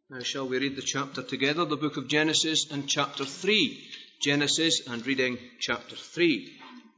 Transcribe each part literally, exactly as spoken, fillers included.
Now shall we read the chapter together, the book of Genesis and chapter three. Genesis and reading chapter three.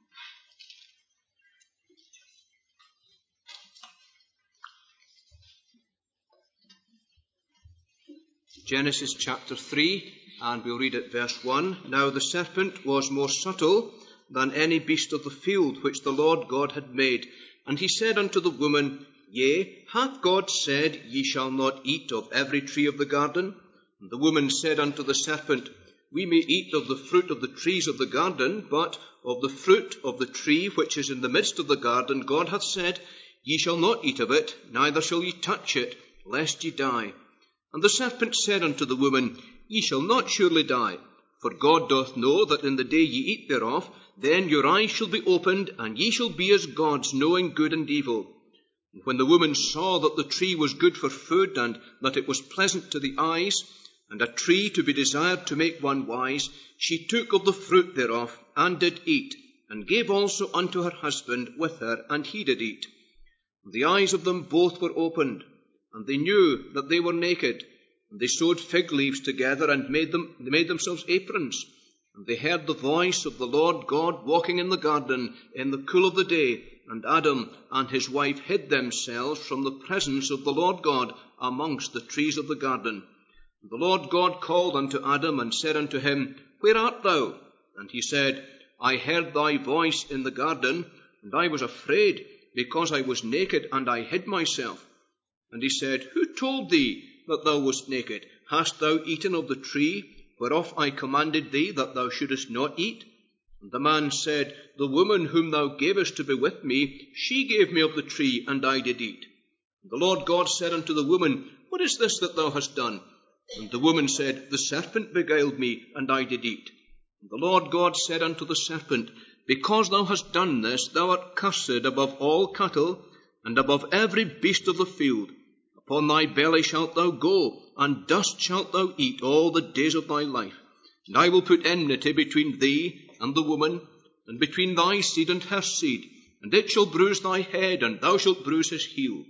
Genesis chapter three, and we'll read at verse one. Now the serpent was more subtle than any beast of the field which the Lord God had made. And he said unto the woman, Yea, hath God said, Ye shall not eat of every tree of the garden? And the woman said unto the serpent, We may eat of the fruit of the trees of the garden, but of the fruit of the tree which is in the midst of the garden, God hath said, Ye shall not eat of it, neither shall ye touch it, lest ye die. And the serpent said unto the woman, Ye shall not surely die, for God doth know that in the day ye eat thereof, then your eyes shall be opened, and ye shall be as gods, knowing good and evil. And when the woman saw that the tree was good for food, and that it was pleasant to the eyes, and a tree to be desired to make one wise, she took of the fruit thereof, and did eat, and gave also unto her husband with her, and he did eat. And the eyes of them both were opened, and they knew that they were naked. And they sewed fig leaves together, and made them they made themselves aprons. And they heard the voice of the Lord God walking in the garden in the cool of the day. And Adam and his wife hid themselves from the presence of the Lord God amongst the trees of the garden. And the Lord God called unto Adam, and said unto him, Where art thou? And he said, I heard thy voice in the garden, and I was afraid, because I was naked, and I hid myself. And he said, Who told thee that thou wast naked? Hast thou eaten of the tree whereof I commanded thee that thou shouldest not eat? And the man said, The woman whom thou gavest to be with me, she gave me of the tree, and I did eat. And the Lord God said unto the woman, What is this that thou hast done? And the woman said, The serpent beguiled me, and I did eat. And the Lord God said unto the serpent, Because thou hast done this, thou art cursed above all cattle, and above every beast of the field. Upon thy belly shalt thou go, and dust shalt thou eat all the days of thy life. And I will put enmity between thee and the woman, and between thy seed and her seed, and it shall bruise thy head, and thou shalt bruise his heel.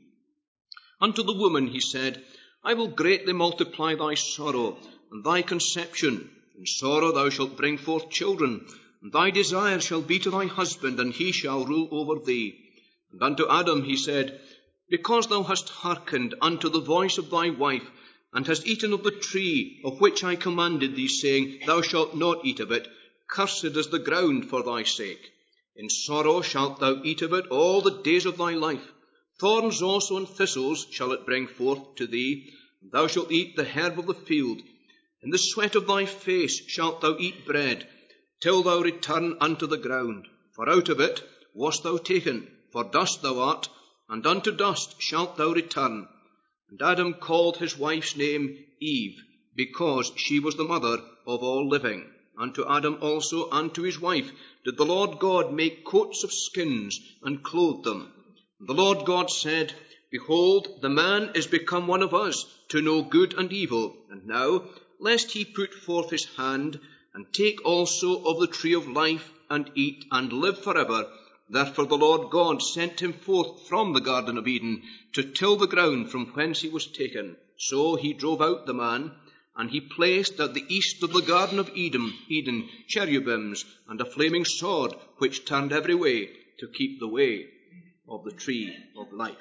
Unto the woman he said, I will greatly multiply thy sorrow, and thy conception. In sorrow thou shalt bring forth children, and thy desire shall be to thy husband, and he shall rule over thee. And unto Adam he said, Because thou hast hearkened unto the voice of thy wife, and hast eaten of the tree of which I commanded thee, saying, Thou shalt not eat of it, cursed is the ground for thy sake. In sorrow shalt thou eat of it all the days of thy life. Thorns also and thistles shall it bring forth to thee, and thou shalt eat the herb of the field. In the sweat of thy face shalt thou eat bread, till thou return unto the ground. For out of it wast thou taken, for dust thou art, and unto dust shalt thou return. And Adam called his wife's name Eve, because she was the mother of all living. Unto Adam also and to his wife did the Lord God make coats of skins, and clothe them. And the Lord God said, Behold, the man is become one of us, to know good and evil. And now, lest he put forth his hand, and take also of the tree of life, and eat, and live forever. Therefore the Lord God sent him forth from the Garden of Eden, to till the ground from whence he was taken. So he drove out the man, and he placed at the east of the Garden of Eden, Eden cherubims, and a flaming sword, which turned every way, to keep the way of the tree of life.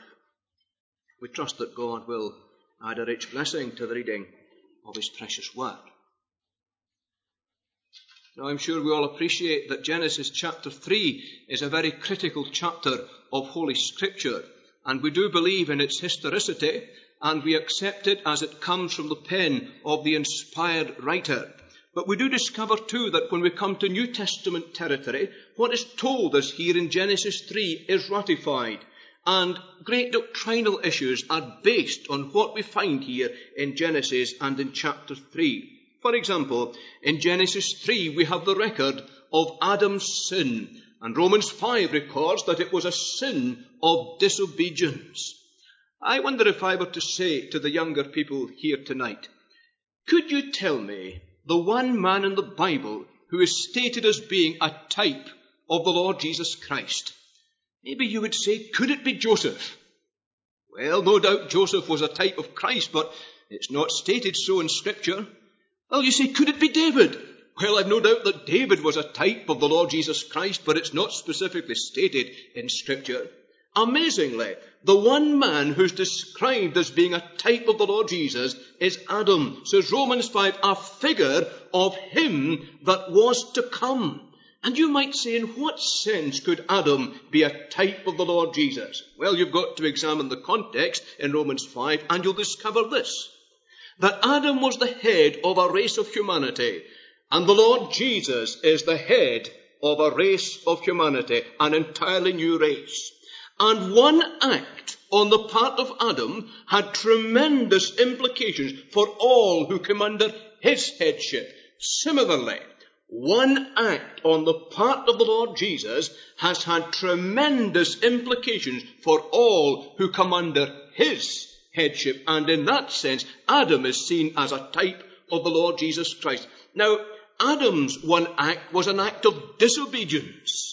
We trust that God will add a rich blessing to the reading of his precious word. Now, I'm sure we all appreciate that Genesis chapter three is a very critical chapter of Holy Scripture, and we do believe in its historicity, and we accept it as it comes from the pen of the inspired writer. But we do discover too that when we come to New Testament territory, what is told us here in Genesis three is ratified, and great doctrinal issues are based on what we find here in Genesis and in chapter three. For example, in Genesis three we have the record of Adam's sin, and Romans five records that it was a sin of disobedience. I wonder if I were to say to the younger people here tonight, could you tell me the one man in the Bible who is stated as being a type of the Lord Jesus Christ? Maybe you would say, could it be Joseph? Well, no doubt Joseph was a type of Christ, but It's not stated so in Scripture. Well, you say, could it be David? Well, I've no doubt that David was a type of the Lord Jesus Christ, but it's not specifically stated in Scripture. Amazingly, the one man who's described as being a type of the Lord Jesus is Adam. Says Romans five, a figure of him that was to come. And you might say, in what sense could Adam be a type of the Lord Jesus? Well, you've got to examine the context in Romans five, and you'll discover this: that Adam was the head of a race of humanity, and the Lord Jesus is the head of a race of humanity, an entirely new race. And one act on the part of Adam had tremendous implications for all who come under his headship. Similarly, one act on the part of the Lord Jesus has had tremendous implications for all who come under his headship. And in that sense, Adam is seen as a type of the Lord Jesus Christ. Now, Adam's one act was an act of disobedience.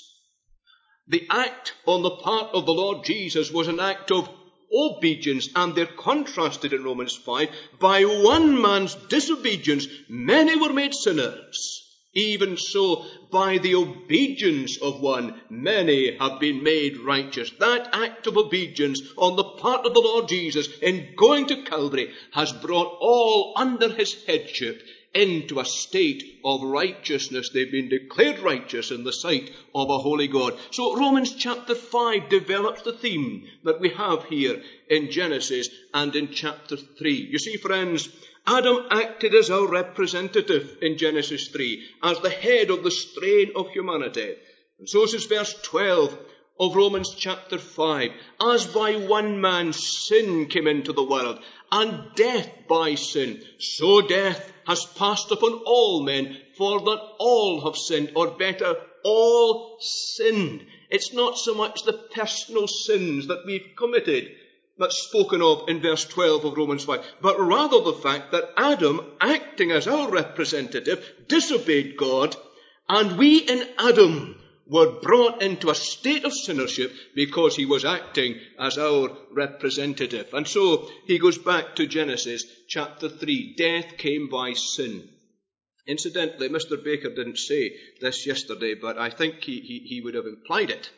The act on the part of the Lord Jesus was an act of obedience, and they're contrasted in Romans five. By one man's disobedience, many were made sinners. Even so, by the obedience of one, many have been made righteous. That act of obedience on the part of the Lord Jesus in going to Calvary has brought all under his headship into a state of righteousness. They've been declared righteous in the sight of a holy God. So Romans chapter five develops the theme that we have here in Genesis and in chapter three. You see, friends, Adam acted as our representative in Genesis three, as the head of the strain of humanity. And so says verse twelve of Romans chapter five, as by one man sin came into the world, and death by sin, so death has passed upon all men, for that all have sinned, or better, all sinned. It's not so much the personal sins that we've committed that's spoken of in verse twelve of Romans five, but rather the fact that Adam, acting as our representative, disobeyed God, and we in Adam were brought into a state of sinnership because he was acting as our representative. And so he goes back to Genesis chapter three. Death came by sin. Incidentally, Mister Baker didn't say this yesterday, but I think he, he, he would have implied it.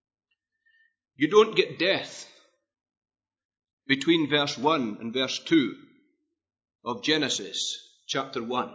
You don't get death between verse one and verse two of Genesis chapter one.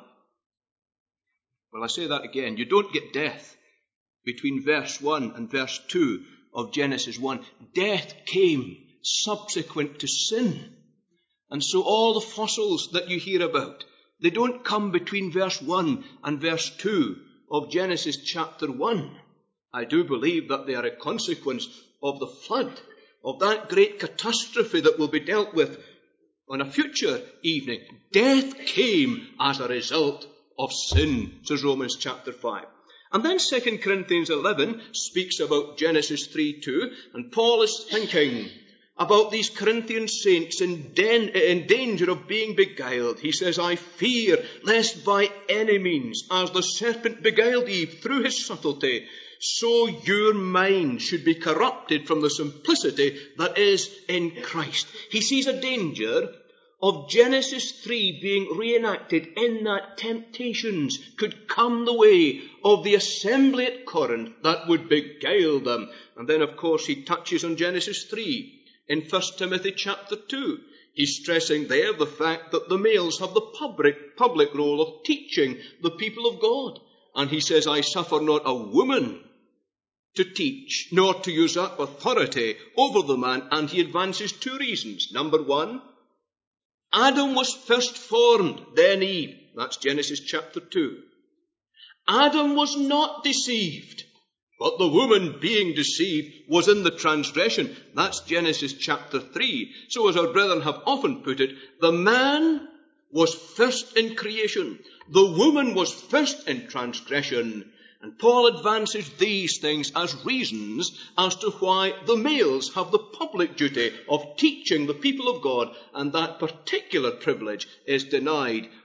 Well, I say that again. You don't get death between verse one and verse two of Genesis one. Death came subsequent to sin. And so all the fossils that you hear about, they don't come between verse one and verse two of Genesis chapter one. I do believe that they are a consequence of the flood, of that great catastrophe that will be dealt with on a future evening. Death came as a result of sin, says Romans chapter five. And then Second Corinthians eleven speaks about Genesis three two, and Paul is thinking about these Corinthian saints in, den- in danger of being beguiled. He says, I fear lest by any means, as the serpent beguiled Eve through his subtlety, so your mind should be corrupted from the simplicity that is in Christ. He sees a danger of Genesis three being reenacted in that temptations could come the way of the assembly at Corinth that would beguile them. And then, of course, he touches on Genesis three in First Timothy chapter two. He's stressing there the fact that the males have the public, public role of teaching the people of God. And he says, I suffer not a woman to teach, nor to usurp authority over the man. And he advances two reasons. Number one, Adam was first formed, then Eve. That's Genesis chapter two. Adam was not deceived, but the woman being deceived was in the transgression. That's Genesis chapter three. So as our brethren have often put it, the man was first in creation. The woman was first in transgression. And Paul advances these things as reasons as to why the males have the public duty of teaching the people of God, and that particular privilege is denied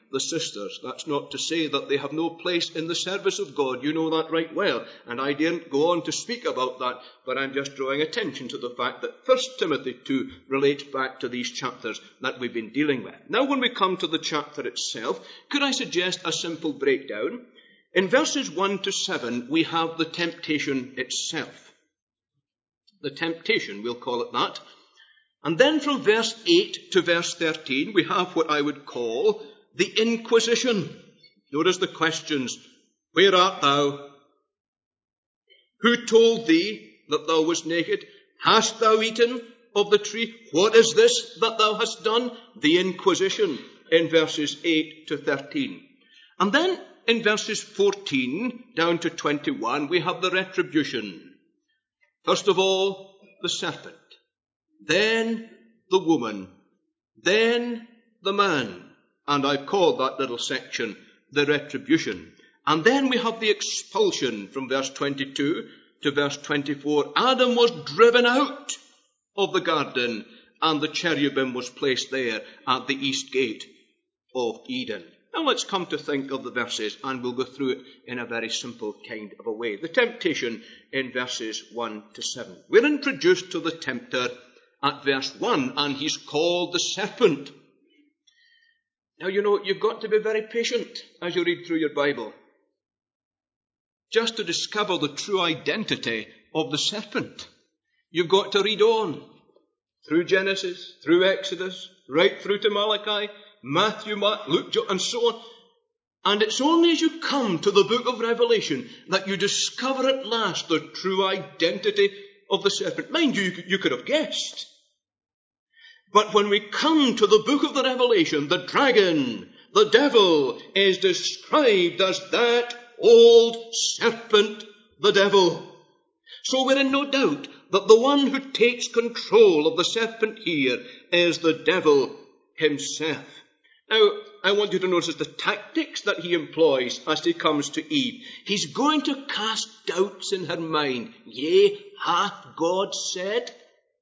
the sisters. That's not to say that they have no place in the service of God. You know that right well. And I didn't go on to speak about that, but I'm just drawing attention to the fact that First Timothy two relates back to these chapters that we've been dealing with. Now, when we come to the chapter itself, could I suggest a simple breakdown? In verses one to seven, we have the temptation itself. The temptation, we'll call it that. And then from verse eight to verse thirteen, we have what I would call the inquisition. Notice the questions. Where art thou? Who told thee that thou wast naked? Hast thou eaten of the tree? What is this that thou hast done? The inquisition in verses eight to thirteen. And then in verses fourteen down to twenty-one, we have the retribution. First of all, the serpent. Then the woman, then the man, and I've called that little section the retribution. And then we have the expulsion from verse twenty-two to verse twenty-four. Adam was driven out of the garden, and the cherubim was placed there at the east gate of Eden. Now let's come to think of the verses, and we'll go through it in a very simple kind of a way. The temptation in verses one to seven. We're introduced to the tempter at verse one, and he's called the serpent. Now, you know, you've got to be very patient as you read through your Bible, just to discover the true identity of the serpent. You've got to read on through Genesis, through Exodus, right through to Malachi, Matthew, Mark, Luke, John, and so on. And it's only as you come to the book of Revelation that you discover at last the true identity of the serpent. Mind you, you could have guessed. But when we come to the book of the Revelation, the dragon, the devil, is described as that old serpent, the devil. So we're in no doubt that the one who takes control of the serpent here is the devil himself. Now, I want you to notice the tactics that he employs as he comes to Eve. He's going to cast doubts in her mind. Yea, hath God said?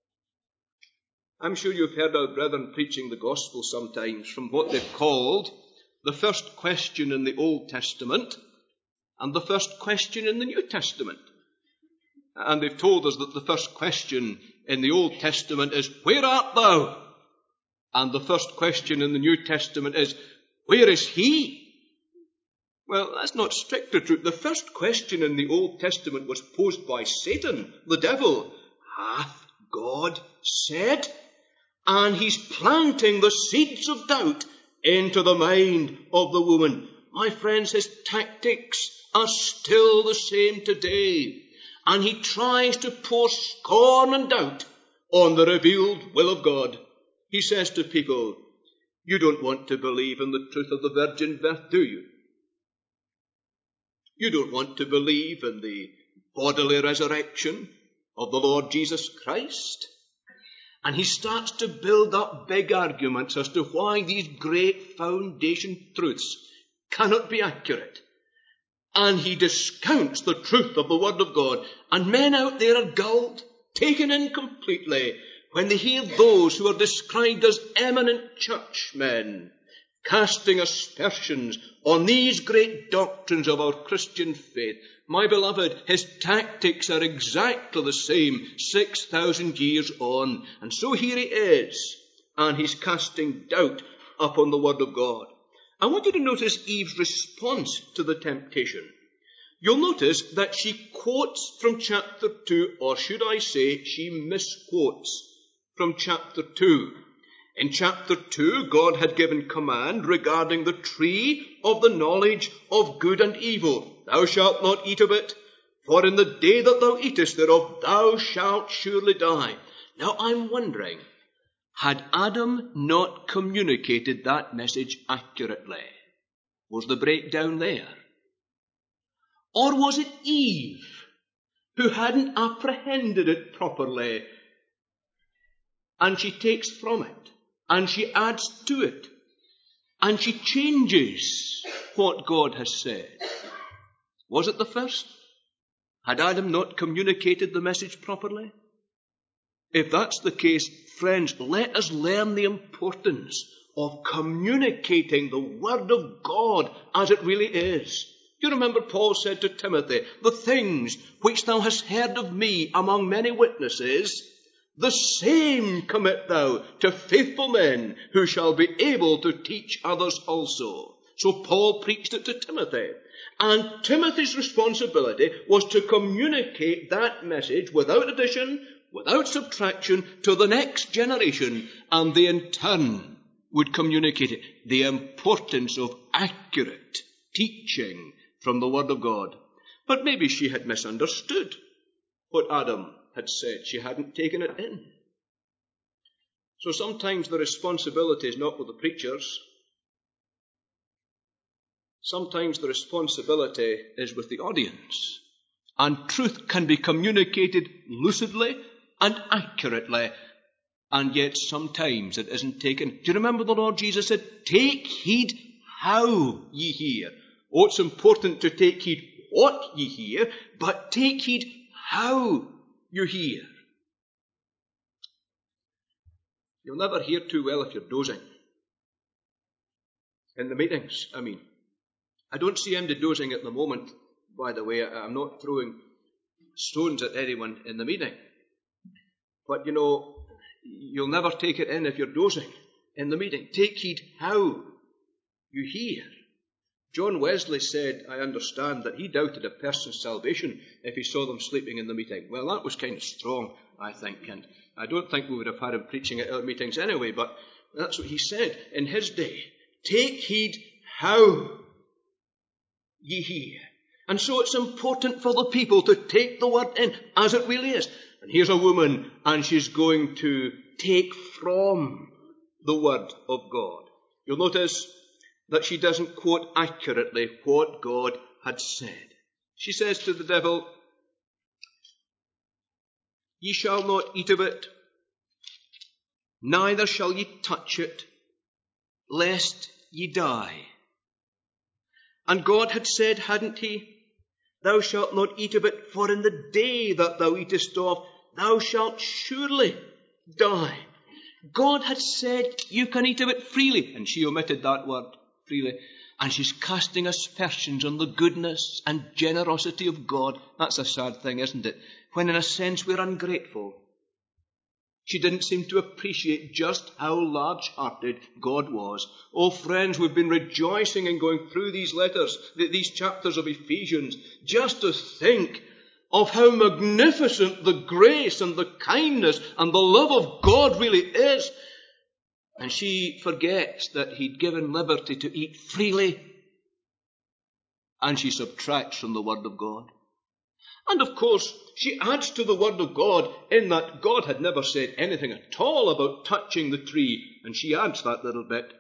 I'm sure you've heard our brethren preaching the gospel sometimes from what they've called the first question in the Old Testament and the first question in the New Testament. And they've told us that the first question in the Old Testament is, where art thou? And the first question in the New Testament is, where is he? Well, that's not strictly true. The first question in the Old Testament was posed by Satan, the devil. Hath God said? And he's planting the seeds of doubt into the mind of the woman. My friends, his tactics are still the same today. And he tries to pour scorn and doubt on the revealed will of God. He says to people, you don't want to believe in the truth of the virgin birth, do you? You don't want to believe in the bodily resurrection of the Lord Jesus Christ? And he starts to build up big arguments as to why these great foundation truths cannot be accurate. And he discounts the truth of the Word of God. And men out there are gulled, taken in completely, when they hear those who are described as eminent churchmen casting aspersions on these great doctrines of our Christian faith. My beloved, his tactics are exactly the same six thousand years on. And so here he is, and he's casting doubt upon the Word of God. I want you to notice Eve's response to the temptation. You'll notice that she quotes from chapter two, or should I say, she misquotes from chapter two. In chapter two, God had given command regarding the tree of the knowledge of good and evil. Thou shalt not eat of it, for in the day that thou eatest thereof, thou shalt surely die. Now I'm wondering, had Adam not communicated that message accurately? Was the breakdown there? Or was it Eve who hadn't apprehended it properly, and she takes from it, and she adds to it, and she changes what God has said? Was it the first? Had Adam not communicated the message properly? If that's the case, friends, let us learn the importance of communicating the Word of God as it really is. Do you remember Paul said to Timothy, the things which thou hast heard of me among many witnesses, the same commit thou to faithful men who shall be able to teach others also. So Paul preached it to Timothy. And Timothy's responsibility was to communicate that message without addition, without subtraction, to the next generation. And they in turn would communicate it. The importance of accurate teaching from the Word of God. But maybe she had misunderstood what Adam had said. She hadn't taken it in. So sometimes the responsibility is not with the preachers. Sometimes the responsibility is with the audience. And truth can be communicated lucidly and accurately, and yet sometimes it isn't taken. Do you remember the Lord Jesus said, take heed how ye hear. Oh, it's important to take heed what ye hear, but take heed how you hear. You'll never hear too well if you're dozing. In the meetings, I mean. I don't see anybody dozing at the moment, by the way. I'm not throwing stones at anyone in the meeting. But, you know, you'll never take it in if you're dozing in the meeting. Take heed how you hear. John Wesley said, I understand, that he doubted a person's salvation if he saw them sleeping in the meeting. Well, that was kind of strong, I think, and I don't think we would have had him preaching at our meetings anyway, but that's what he said in his day. Take heed how ye hear. And so it's important for the people to take the word in as it really is. And here's a woman, and she's going to take from the word of God. You'll notice that she doesn't quote accurately what God had said. She says to the devil, ye shall not eat of it, neither shall ye touch it, lest ye die. And God had said, hadn't he, thou shalt not eat of it, for in the day that thou eatest of, thou shalt surely die. God had said, you can eat of it freely. And she omitted that word, freely. And she's casting aspersions on the goodness and generosity of God. That's a sad thing, isn't it? When in a sense we're ungrateful. She didn't seem to appreciate just how large-hearted God was. Oh, friends, we've been rejoicing in going through these letters, these chapters of Ephesians, just to think of how magnificent the grace and the kindness and the love of God really is. And she forgets that he'd given liberty to eat freely, and she subtracts from the Word of God. And of course, she adds to the Word of God in that God had never said anything at all about touching the tree, and she adds that little bit.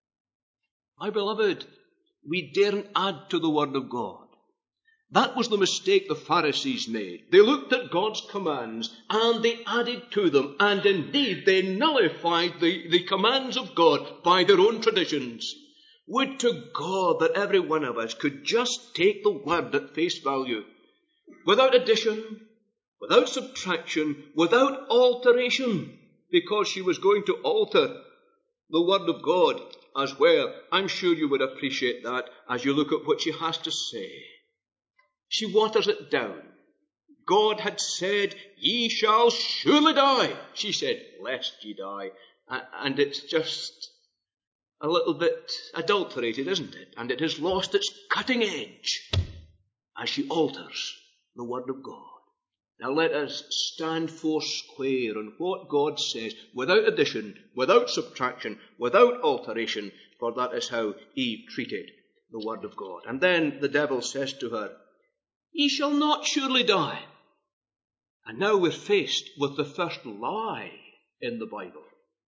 My beloved, we daren't add to the Word of God. That was the mistake the Pharisees made. They looked at God's commands and they added to them, and indeed they nullified the, the commands of God by their own traditions. Would to God that every one of us could just take the Word at face value, without addition, without subtraction, without alteration, because she was going to alter the Word of God as well. I'm sure you would appreciate that as you look at what she has to say. She waters it down. God had said, ye shall surely die. She said, lest ye die. And it's just a little bit adulterated, isn't it? And it has lost its cutting edge as she alters the Word of God. Now let us stand four square on what God says, without addition, without subtraction, without alteration, for that is how Eve treated the Word of God. And then the devil says to her, ye shall not surely die. And now we're faced with the first lie in the Bible.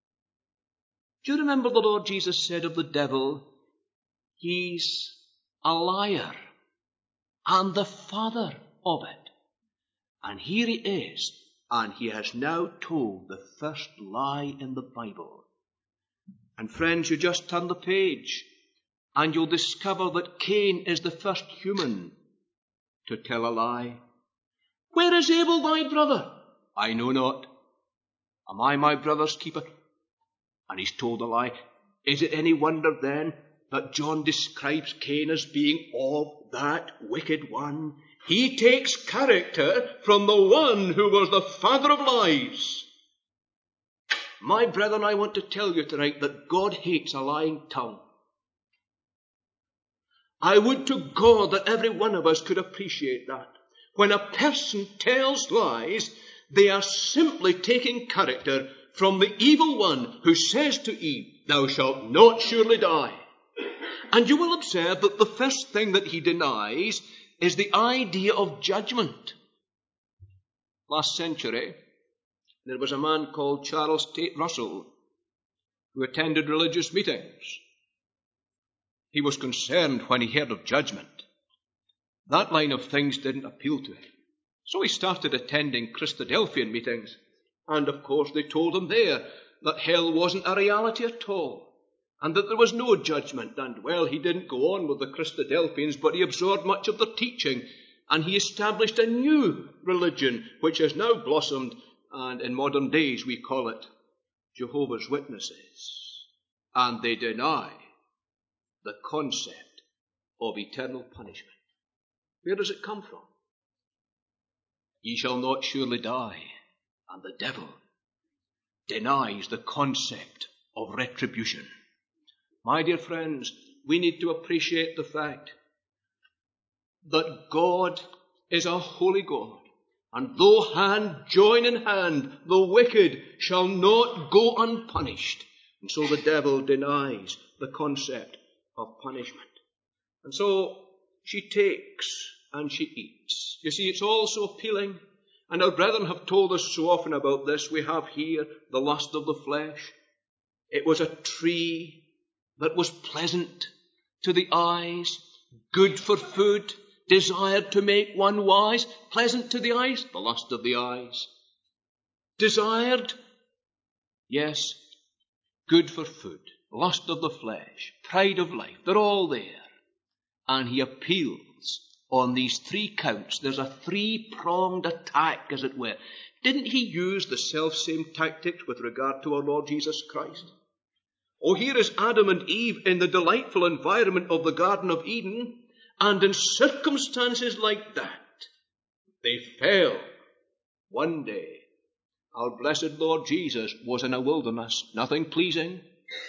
Do you remember the Lord Jesus said of the devil, he's a liar and the father of it. And here he is, and he has now told the first lie in the Bible. And friends, you just turn the page, and you'll discover that Cain is the first human to tell a lie. Where is Abel thy brother? I know not. Am I my brother's keeper? And he's told a lie. Is it any wonder then that John describes Cain as being of that wicked one? He takes character from the one who was the father of lies. My brethren, I want to tell you tonight that God hates a lying tongue. I would to God that every one of us could appreciate that. When a person tells lies, they are simply taking character from the evil one who says to Eve, "Thou shalt not surely die." And you will observe that the first thing that he denies is the idea of judgment. Last century, there was a man called Charles Tate Russell who attended religious meetings. He was concerned when he heard of judgment. That line of things didn't appeal to him. So he started attending Christadelphian meetings. And of course they told him there that hell wasn't a reality at all, and that there was no judgment. And well, he didn't go on with the Christadelphians, but he absorbed much of their teaching, and he established a new religion which has now blossomed, and in modern days we call it Jehovah's Witnesses. And they deny the concept of eternal punishment. Where does it come from? Ye shall not surely die. And the devil denies the concept of retribution. My dear friends, we need to appreciate the fact that God is a holy God. And though hand join in hand, the wicked shall not go unpunished. And so the devil denies the concept of punishment. And so she takes and she eats. You see, it's all so appealing. And our brethren have told us so often about this. We have here the lust of the flesh. It was a tree that was pleasant to the eyes, good for food, desired to make one wise, pleasant to the eyes, the lust of the eyes. Desired, yes, good for food, lust of the flesh, pride of life, they're all there. And he appeals on these three counts. There's a three-pronged attack, as it were. Didn't he use the self-same tactics with regard to our Lord Jesus Christ? Oh, here is Adam and Eve in the delightful environment of the Garden of Eden, and in circumstances like that, they fell. One day, our blessed Lord Jesus was in a wilderness, nothing pleasing,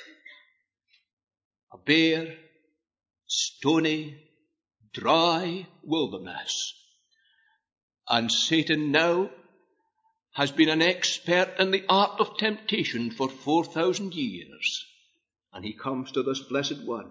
a bare, stony, dry wilderness. And Satan now has been an expert in the art of temptation for four thousand years. And he comes to this blessed one.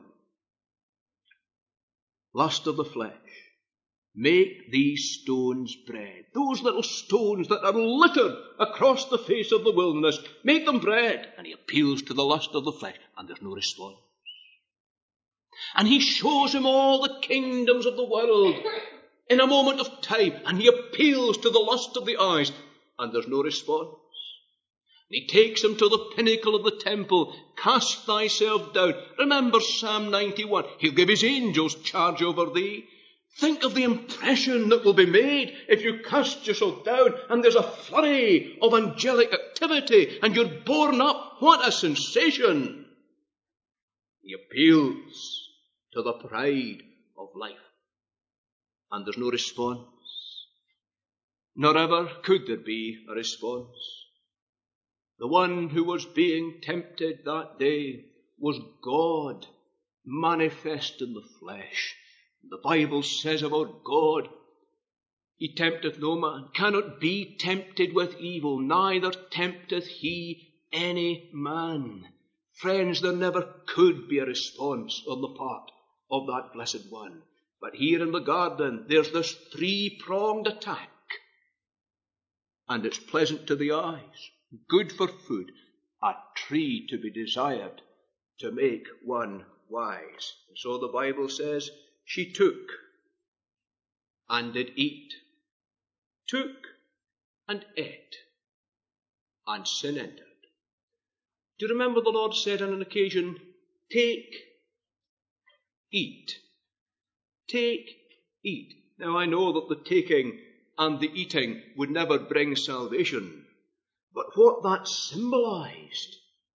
Lust of the flesh. Make these stones bread. Those little stones that are littered across the face of the wilderness, make them bread. And he appeals to the lust of the flesh, and there's no response. And he shows him all the kingdoms of the world in a moment of time, and he appeals to the lust of the eyes, and there's no response. And he takes him to the pinnacle of the temple. Cast thyself down. Remember Psalm ninety-one. He'll give his angels charge over thee. Think of the impression that will be made if you cast yourself down and there's a flurry of angelic activity and you're borne up. What a sensation! He appeals to the pride of life, and there's no response. Nor ever could there be a response. The one who was being tempted that day was God, manifest in the flesh. The Bible says about God, he tempteth no man, cannot be tempted with evil, neither tempteth he any man. Friends, there never could be a response on the part of that blessed one. But here in the garden, there's this three-pronged attack. And it's pleasant to the eyes, good for food, a tree to be desired to make one wise. And so the Bible says, she took and did eat, took and ate, and sin entered. Do you remember the Lord said on an occasion, take, eat, take, eat. Now I know that the taking and the eating would never bring salvation, but what that symbolized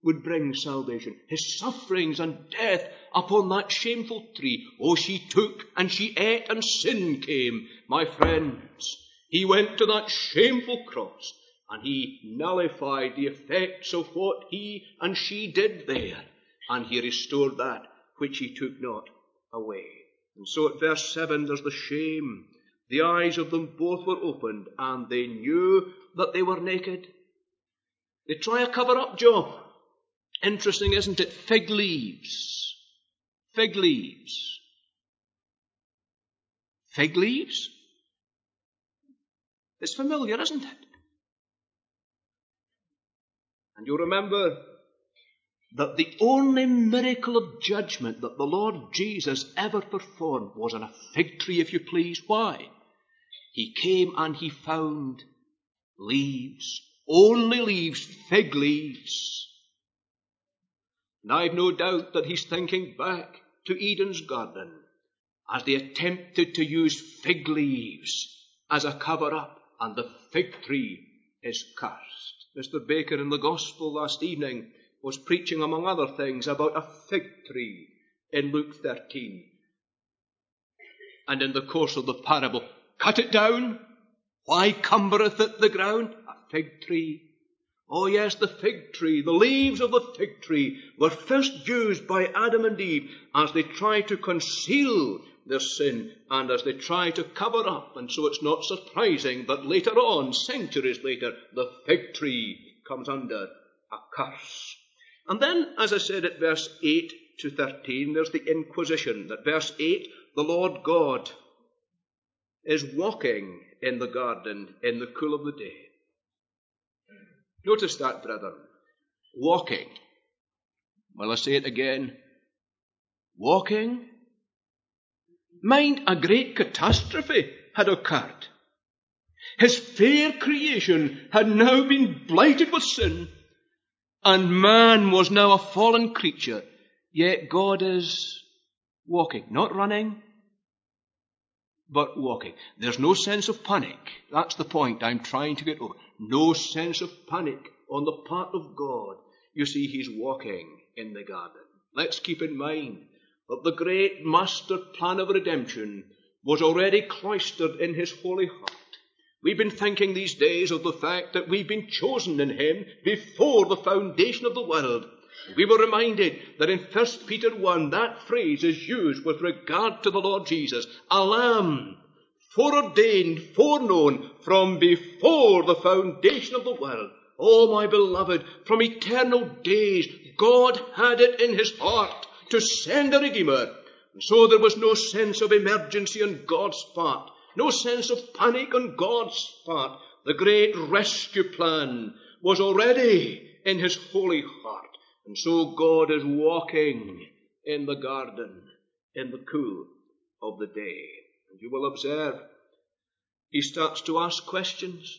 would bring salvation. His sufferings and death upon that shameful tree. Oh, she took and she ate and sin came. My friends, he went to that shameful cross and he nullified the effects of what he and she did there. And he restored that which he took not away. And so at verse seven there's the shame. The eyes of them both were opened and they knew that they were naked. They try a cover-up job. Interesting, isn't it? Fig leaves. Fig leaves. Fig leaves? It's familiar, isn't it? And you'll remember that the only miracle of judgment that the Lord Jesus ever performed was on a fig tree, if you please. Why? He came and he found leaves. Only leaves, fig leaves. And I've no doubt that he's thinking back to Eden's garden as they attempted to use fig leaves as a cover-up, and the fig tree is cursed. Mister Baker in the Gospel last evening was preaching, among other things, about a fig tree in Luke thirteen. And in the course of the parable, cut it down. Why cumbereth it the ground? A fig tree. Oh yes, the fig tree, the leaves of the fig tree were first used by Adam and Eve as they tried to conceal their sin and as they tried to cover up. And so it's not surprising that later on, centuries later, the fig tree comes under a curse. And then, as I said at verse eight to thirteen, there's the Inquisition. At verse eight, the Lord God is walking in the garden in the cool of the day. Notice that, brethren. Walking. Well, I say it again. Walking. Mind, a great catastrophe had occurred. His fair creation had now been blighted with sin, and man was now a fallen creature. Yet God is walking, not running, but walking. There's no sense of panic. That's the point I'm trying to get over. No sense of panic on the part of God. You see, he's walking in the garden. Let's keep in mind that the great master plan of redemption was already cloistered in his holy heart. We've been thinking these days of the fact that we've been chosen in him before the foundation of the world. We were reminded that in First Peter one, that phrase is used with regard to the Lord Jesus. A lamb, foreordained, foreknown from before the foundation of the world. Oh, my beloved, from eternal days, God had it in his heart to send a Redeemer. And so there was no sense of emergency on God's part, no sense of panic on God's part. The great rescue plan was already in his holy heart. And so God is walking in the garden in the cool of the day. And you will observe, he starts to ask questions.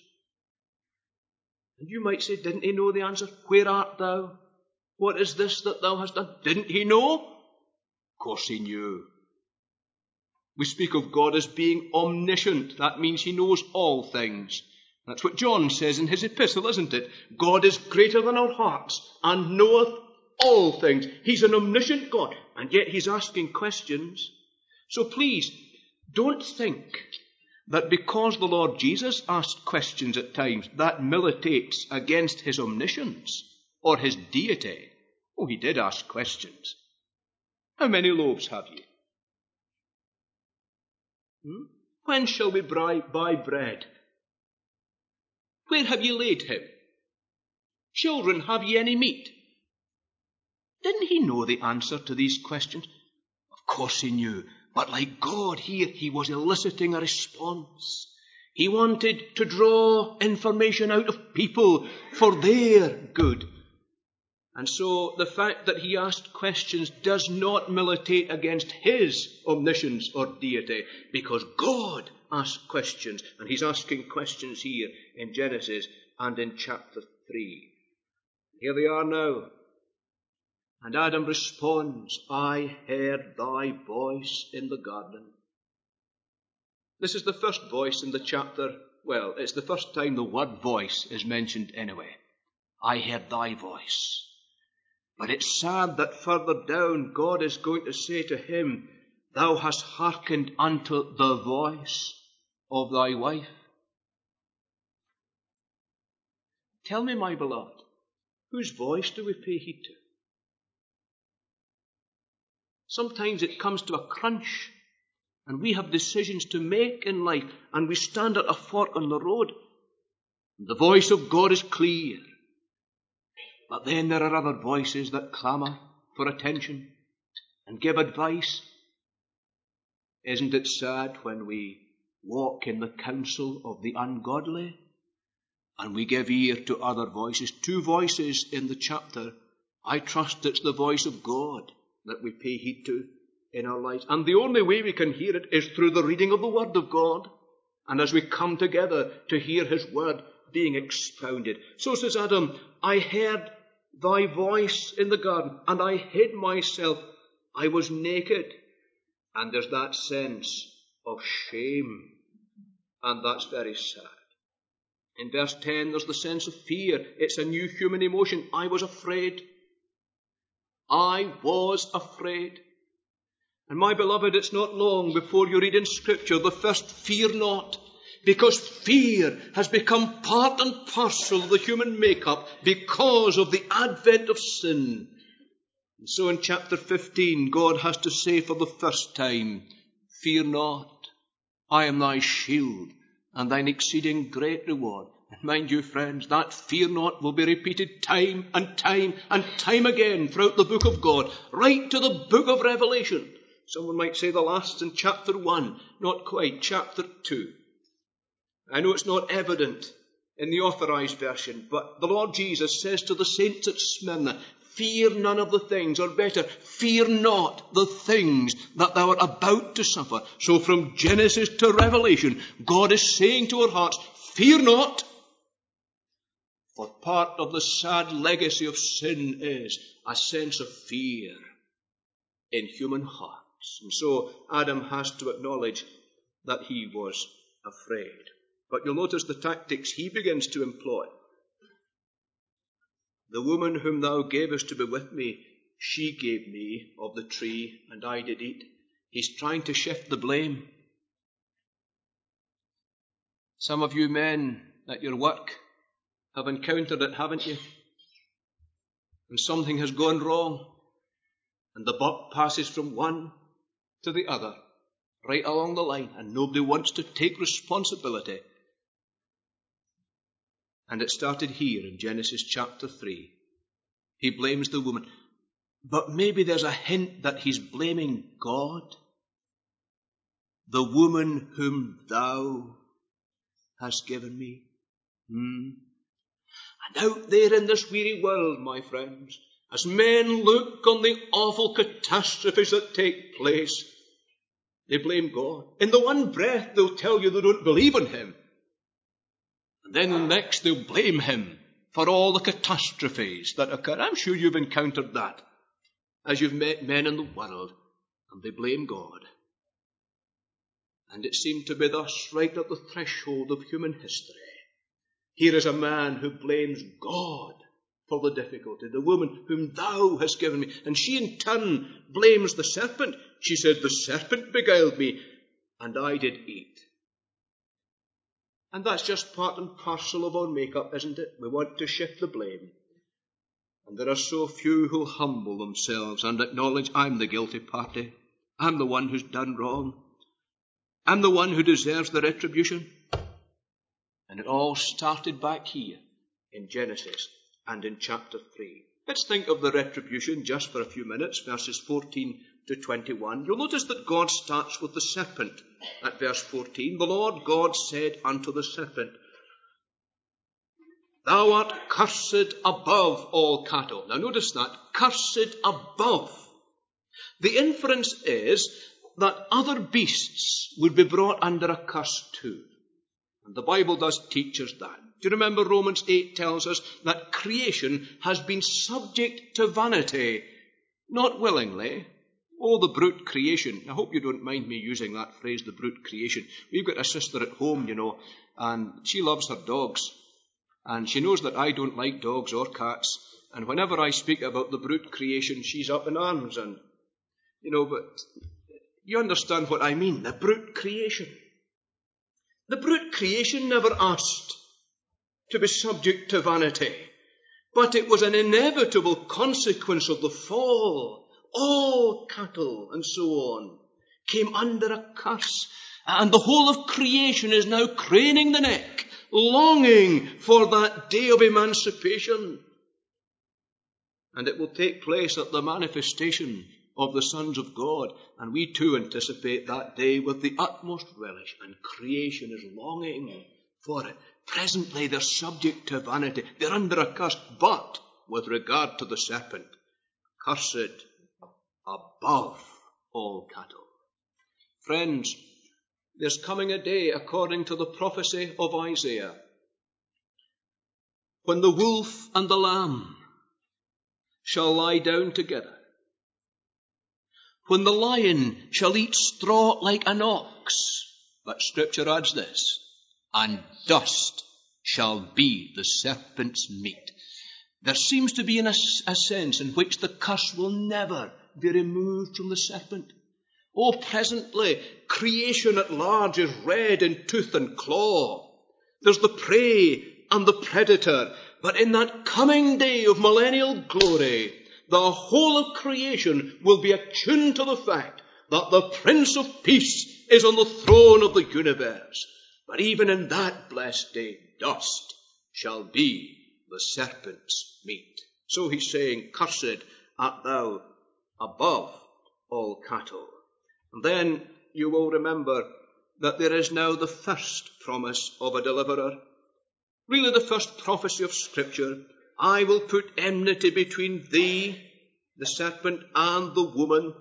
And you might say, didn't he know the answer? Where art thou? What is this that thou hast done? Didn't he know? Of course he knew. We speak of God as being omniscient. That means he knows all things. That's what John says in his epistle, isn't it? God is greater than our hearts and knoweth all things. He's an omniscient God, and yet he's asking questions. So please, don't think that because the Lord Jesus asked questions at times, that militates against his omniscience or his deity. Oh, he did ask questions. How many loaves have you? Hmm? When shall we buy bread? Where have you laid him? Children, have ye any meat? Didn't he know the answer to these questions? Of course he knew. But like God here, he was eliciting a response. He wanted to draw information out of people for their good. And so the fact that he asked questions does not militate against his omniscience or deity, because God asked questions, and he's asking questions here in Genesis and in chapter three. Here they are now. And Adam responds, I heard thy voice in the garden. This is the first voice in the chapter. Well, it's the first time the word voice is mentioned anyway. I heard thy voice. But it's sad that further down God is going to say to him, thou hast hearkened unto the voice of thy wife. Tell me, my beloved, whose voice do we pay heed to? Sometimes it comes to a crunch, and we have decisions to make in life, and we stand at a fork on the road. The voice of God is clear. But then there are other voices that clamour for attention and give advice. Isn't it sad when we walk in the counsel of the ungodly and we give ear to other voices? Two voices in the chapter. I trust it's the voice of God that we pay heed to in our lives. And the only way we can hear it is through the reading of the Word of God. And as we come together to hear His Word being expounded. So says Adam, I heard thy voice in the garden, and I hid myself. I was naked. And there's that sense of shame. And that's very sad. In verse ten, there's the sense of fear. It's a new human emotion. I was afraid. I was afraid. And my beloved, it's not long before you read in Scripture the first fear not. Because fear has become part and parcel of the human makeup because of the advent of sin. And so in chapter fifteen, God has to say for the first time, fear not, I am thy shield and thine exceeding great reward. And mind you, friends, that fear not will be repeated time and time and time again throughout the book of God, right to the book of Revelation. Someone might say the last in chapter one, not quite, chapter two. I know it's not evident in the authorized version, but the Lord Jesus says to the saints at Smyrna, fear none of the things, or better, fear not the things that thou art about to suffer. So from Genesis to Revelation, God is saying to our hearts, fear not. For part of the sad legacy of sin is a sense of fear in human hearts. And so Adam has to acknowledge that he was afraid. But you'll notice the tactics he begins to employ. The woman whom thou gavest to be with me, she gave me of the tree, and I did eat. He's trying to shift the blame. Some of you men at your work have encountered it, haven't you? And something has gone wrong, and the buck passes from one to the other, right along the line, and nobody wants to take responsibility. And it started here in Genesis chapter three. He blames the woman. But maybe there's a hint that he's blaming God. The woman whom thou hast given me. Hmm. And out there in this weary world, my friends, as men look on the awful catastrophes that take place, they blame God. In the one breath, they'll tell you they don't believe in Him. And then the next they'll blame Him for all the catastrophes that occur. I'm sure you've encountered that as you've met men in the world, and they blame God. And it seemed to be thus right at the threshold of human history. Here is a man who blames God for the difficulty, the woman whom thou hast given me. And she in turn blames the serpent. She said, the serpent beguiled me, and I did eat. And that's just part and parcel of our make-up, isn't it? We want to shift the blame. And there are so few who'll humble themselves and acknowledge, I'm the guilty party. I'm the one who's done wrong. I'm the one who deserves the retribution. And it all started back here in Genesis and in chapter three. Let's think of the retribution just for a few minutes, verses fourteen to twenty-one. You'll notice that God starts with the serpent at verse fourteen. The Lord God said unto the serpent, thou art cursed above all cattle. Now notice that, cursed above. The inference is that other beasts would be brought under a curse too. And the Bible does teach us that. Do you remember Romans eight tells us that creation has been subject to vanity, not willingly. Oh, the brute creation. I hope you don't mind me using that phrase, the brute creation. We've got a sister at home, you know, and she loves her dogs. And she knows that I don't like dogs or cats. And whenever I speak about the brute creation, she's up in arms. And, you know, but you understand what I mean, the brute creation. The brute creation never asked to be subject to vanity, but it was an inevitable consequence of the fall. All cattle and so on came under a curse, and the whole of creation is now craning the neck, longing for that day of emancipation. And it will take place at the manifestation of the sons of God, and we too anticipate that day with the utmost relish, and creation is longing for it. Presently they're subject to vanity, they're under a curse, but with regard to the serpent, cursed above all cattle. Friends, there's coming a day, according to the prophecy of Isaiah, when the wolf and the lamb shall lie down together, when the lion shall eat straw like an ox. But Scripture adds this, and dust shall be the serpent's meat. There seems to be in a, a sense in which the curse will never be removed from the serpent. Oh, presently, creation at large is red in tooth and claw. There's the prey and the predator. But in that coming day of millennial glory, the whole of creation will be attuned to the fact that the Prince of Peace is on the throne of the universe. But even in that blessed day, dust shall be the serpent's meat. So he's saying, cursed art thou above all cattle. And then you will remember that there is now the first promise of a deliverer. Really the first prophecy of Scripture. I will put enmity between thee, the serpent, and the woman,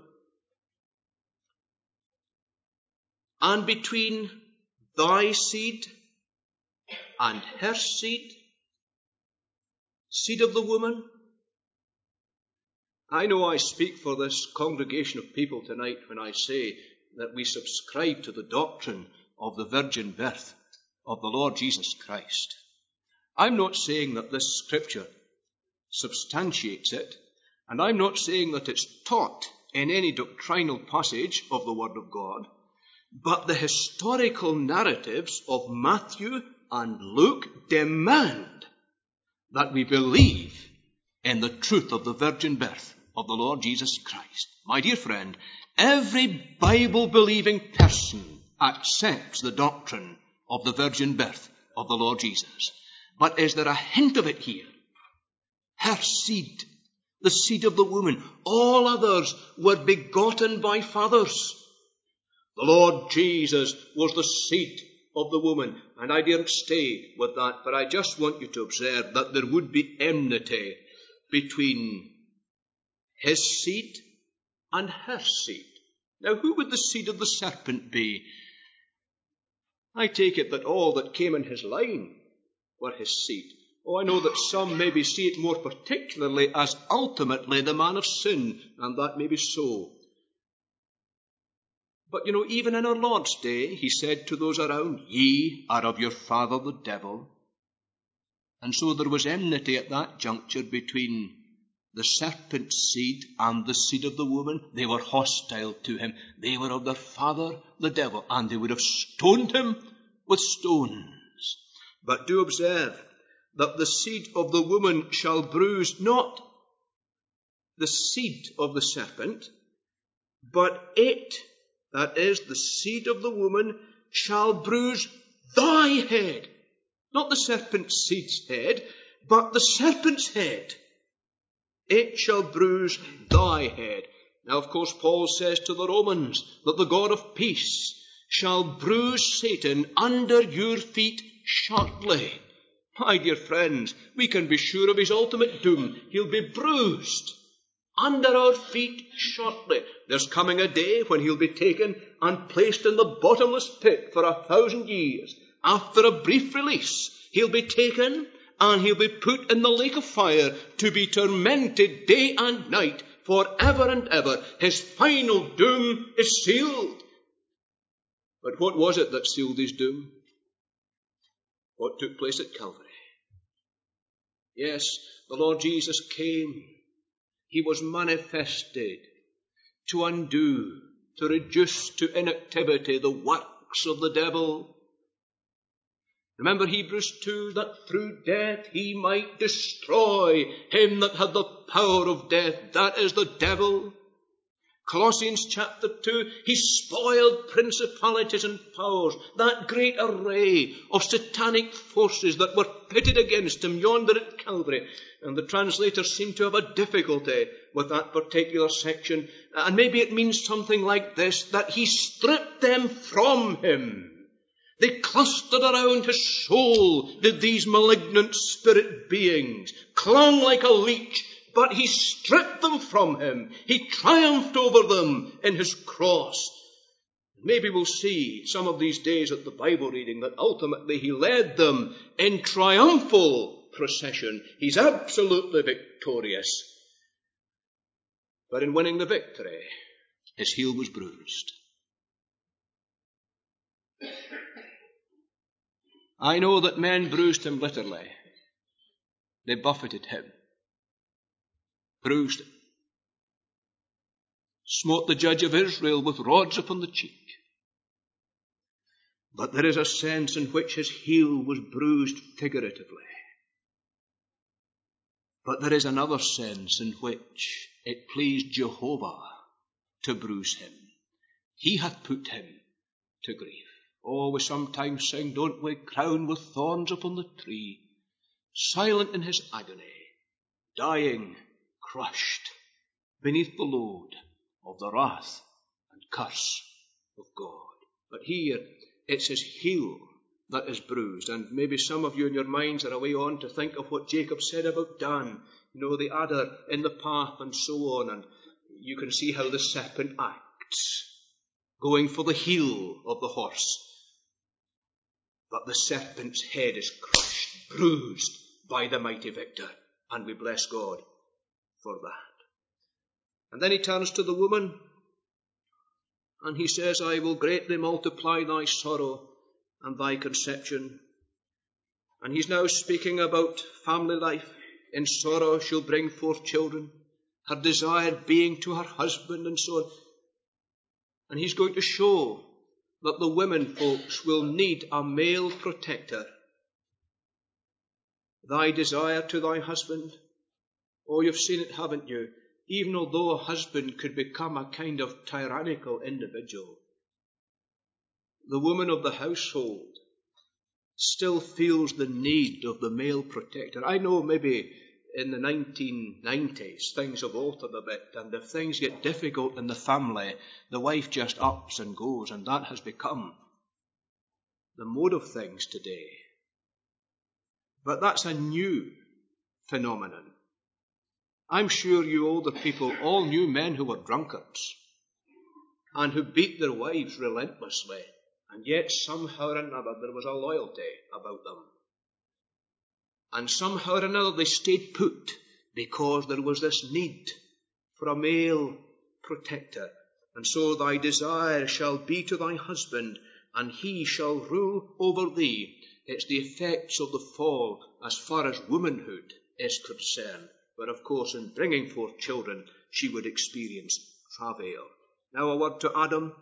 and between thy seed and her seed, seed of the woman. I know I speak for this congregation of people tonight when I say that we subscribe to the doctrine of the virgin birth of the Lord Jesus Christ. I'm not saying that this Scripture substantiates it, and I'm not saying that it's taught in any doctrinal passage of the Word of God, but the historical narratives of Matthew and Luke demand that we believe in the truth of the virgin birth of the Lord Jesus Christ. My dear friend, every Bible-believing person accepts the doctrine of the virgin birth of the Lord Jesus. But is there a hint of it here? Her seed, the seed of the woman. All others were begotten by fathers. The Lord Jesus was the seed of the woman. And I daren't stay with that, but I just want you to observe that there would be enmity between his seed and her seed. Now, who would the seed of the serpent be? I take it that all that came in his line were his seed. Oh, I know that some maybe see it more particularly as ultimately the man of sin, and that may be so. But, you know, even in our Lord's day, he said to those around, ye are of your father the devil. And so there was enmity at that juncture between the serpent's seed and the seed of the woman. They were hostile to him. They were of their father the devil, and they would have stoned him with stones. But do observe that the seed of the woman shall bruise not the seed of the serpent, but it, that is, the seed of the woman, shall bruise thy head. Not the serpent's seed's head, but the serpent's head. It shall bruise thy head. Now, of course, Paul says to the Romans that the God of peace shall bruise Satan under your feet shortly. My dear friends, we can be sure of his ultimate doom. He'll be bruised under our feet shortly. There's coming a day when he'll be taken and placed in the bottomless pit for a thousand years. After a brief release, he'll be taken and he'll be put in the lake of fire to be tormented day and night for ever and ever. His final doom is sealed. But what was it that sealed his doom? What took place at Calvary? Yes, the Lord Jesus came. He was manifested to undo, to reduce to inactivity the works of the devil. Remember Hebrews two, that through death he might destroy him that had the power of death, that is the devil. Colossians chapter two, he spoiled principalities and powers, that great array of satanic forces that were pitted against him yonder at Calvary. And the translators seem to have a difficulty with that particular section. And maybe it means something like this, that he stripped them from him. They clustered around his soul, did these malignant spirit beings, clung like a leech, but he stripped them from him. He triumphed over them in his cross. Maybe we'll see some of these days at the Bible reading that ultimately he led them in triumphal procession. He's absolutely victorious. But in winning the victory, his heel was bruised. I know that men bruised him literally. They buffeted him, bruised him, smote the judge of Israel with rods upon the cheek. But there is a sense in which his heel was bruised figuratively. But there is another sense in which it pleased Jehovah to bruise him. He hath put him to grief. Oh, we sometimes sing, don't we, crowned with thorns upon the tree, silent in his agony, dying, crushed beneath the load of the wrath and curse of God. But here, it's his heel that is bruised. And maybe some of you in your minds are away on to think of what Jacob said about Dan, you know, the adder in the path and so on. And you can see how the serpent acts, going for the heel of the horse. But the serpent's head is crushed, bruised by the mighty victor. And we bless God for that. And then he turns to the woman and he says, I will greatly multiply thy sorrow and thy conception. And he's now speaking about family life. In sorrow she'll bring forth children, her desire being to her husband and so on. And he's going to show that the women folks will need a male protector. Thy desire to thy husband. Oh, you've seen it, haven't you? Even although a husband could become a kind of tyrannical individual, the woman of the household still feels the need of the male protector. I know maybe in the nineteen nineties things have altered a bit, and if things get difficult in the family, the wife just ups and goes, and that has become the mode of things today. But that's a new phenomenon. I'm sure you older people all knew men who were drunkards and who beat their wives relentlessly, and yet somehow or another there was a loyalty about them. And somehow or another they stayed put because there was this need for a male protector. And so thy desire shall be to thy husband, and he shall rule over thee. It's the effects of the fall as far as womanhood is concerned. But of course, in bringing forth children, she would experience travail. Now a word to Adam.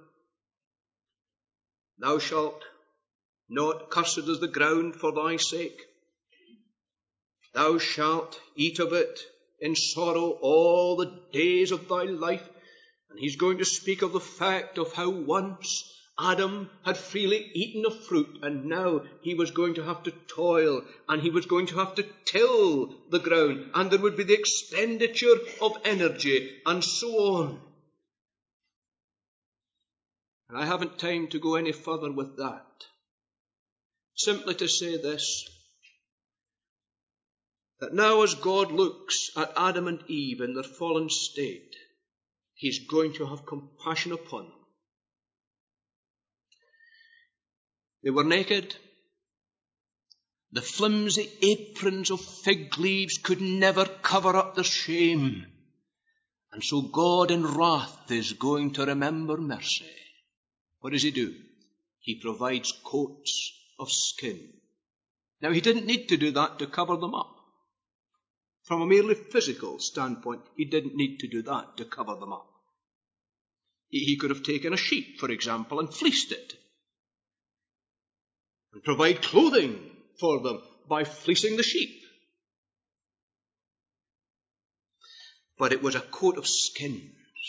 Thou shalt not, cursed is the ground for thy sake. Thou shalt eat of it in sorrow all the days of thy life. And he's going to speak of the fact of how once Adam had freely eaten of fruit, and now he was going to have to toil, and he was going to have to till the ground, and there would be the expenditure of energy, and so on. And I haven't time to go any further with that. Simply to say this, that now as God looks at Adam and Eve in their fallen state, he's going to have compassion upon them. They were naked. The flimsy aprons of fig leaves could never cover up their shame. And so God in wrath is going to remember mercy. What does he do? He provides coats of skin. Now he didn't need to do that to cover them up. From a merely physical standpoint, he didn't need to do that to cover them up. He could have taken a sheep, for example, and fleeced it, and provide clothing for them by fleecing the sheep. But it was a coat of skins.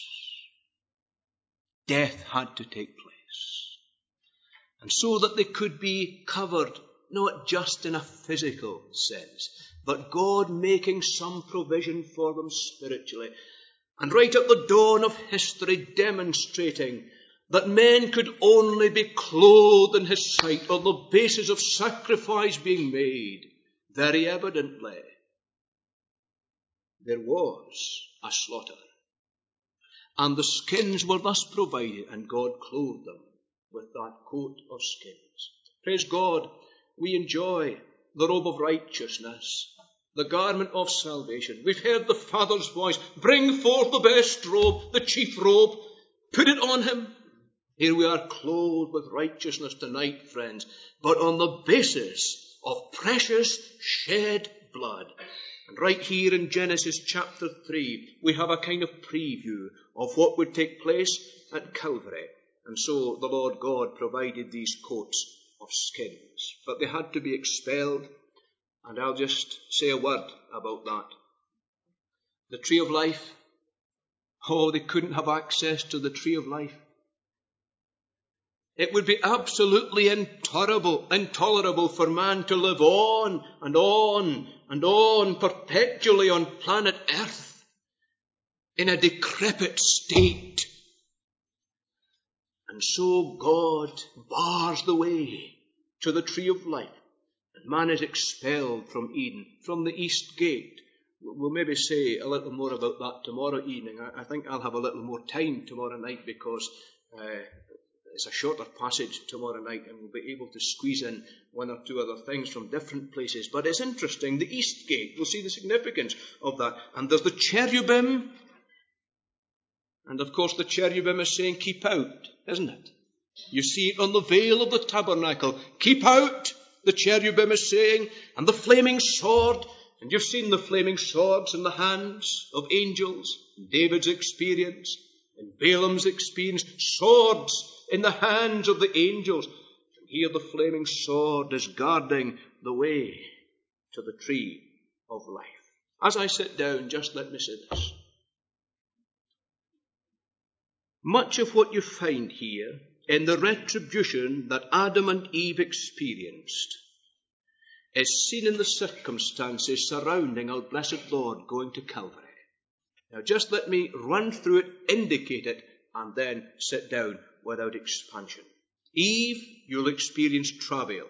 Death had to take place. And so that they could be covered, not just in a physical sense, but God making some provision for them spiritually. And right at the dawn of history demonstrating that men could only be clothed in his sight on the basis of sacrifice being made, very evidently, there was a slaughter. And the skins were thus provided, and God clothed them with that coat of skins. Praise God, we enjoy the robe of righteousness, the garment of salvation. We've heard the Father's voice, bring forth the best robe, the chief robe, put it on him. Here we are clothed with righteousness tonight, friends, but on the basis of precious shed blood. And right here in Genesis chapter three, we have a kind of preview of what would take place at Calvary. And so the Lord God provided these coats of skins. But they had to be expelled, and I'll just say a word about that. The tree of life, oh, they couldn't have access to the tree of life. It would be absolutely intolerable, intolerable for man to live on and on and on perpetually on planet Earth in a decrepit state. And so God bars the way to the tree of life, and man is expelled from Eden, from the east gate. We'll maybe say a little more about that tomorrow evening. I think I'll have a little more time tomorrow night because uh, it's a shorter passage tomorrow night, and we'll be able to squeeze in one or two other things from different places. But it's interesting, the east gate, we'll see the significance of that. And there's the cherubim, and of course the cherubim is saying, keep out, isn't it? You see it on the veil of the tabernacle. Keep out, the cherubim is saying, and the flaming sword. And you've seen the flaming swords in the hands of angels, in David's experience, in Balaam's experience, swords in the hands of the angels. And here the flaming sword is guarding the way to the tree of life. As I sit down, just let me say this. Much of what you find here in the retribution that Adam and Eve experienced is seen in the circumstances surrounding our blessed Lord going to Calvary. Now just let me run through it, indicate it, and then sit down without expansion. Eve, you'll experience travail.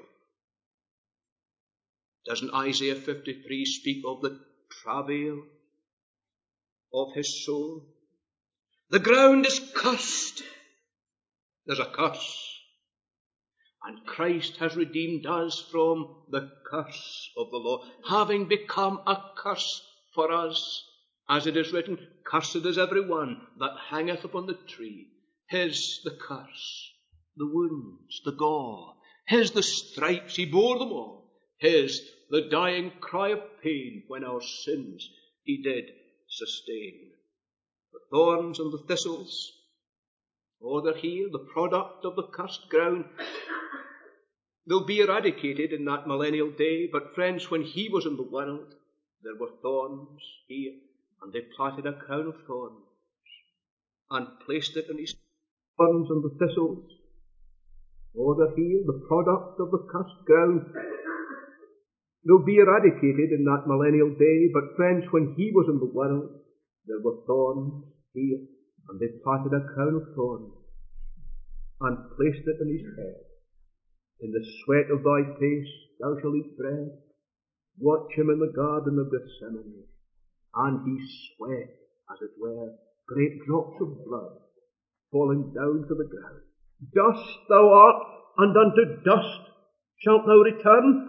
Doesn't Isaiah fifty-three speak of the travail of his soul? The ground is cursed. There's a curse. And Christ has redeemed us from the curse of the law, having become a curse for us. As it is written, cursed is every one that hangeth upon the tree. His the curse, the wounds, the gall. His the stripes, he bore them all. His the dying cry of pain when our sins he did sustain. The thorns and the thistles, oh, they're here, the product of the cursed ground. They'll be eradicated in that millennial day. But friends, when he was in the world, there were thorns here, and they planted a crown of thorns and placed it in his thorns and the thistles. Oh, they're here, the product of the cursed ground. They'll be eradicated in that millennial day. But friends, when he was in the world, there were thorns here, and they planted a crown of thorns and placed it in his head. In the sweat of thy face thou shalt eat bread. Watch him in the garden of Gethsemane, and he sweat, as it were, great drops of blood falling down to the ground. Dust thou art, and unto dust shalt thou return.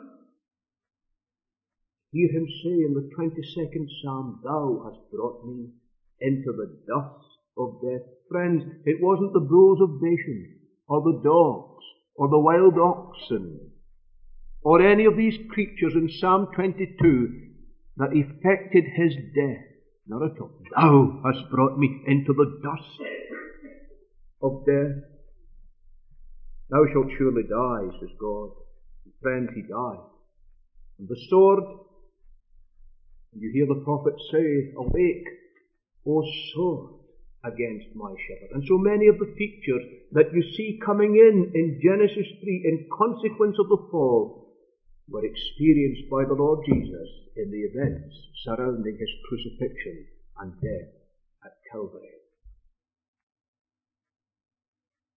Hear him say in the twenty-second Psalm, thou hast brought me into the dust of death. Friends, it wasn't the bulls of Bashan, or the dogs, or the wild oxen, or any of these creatures in Psalm twenty-two that effected his death. Not at all. Thou hast brought me into the dust of death. Thou shalt surely die, says God. And friend, he died. And the sword, and you hear the prophet say, awake, O sword, against my shepherd. And so many of the features that you see coming in in Genesis three in consequence of the fall were experienced by the Lord Jesus in the events surrounding his crucifixion and death at Calvary.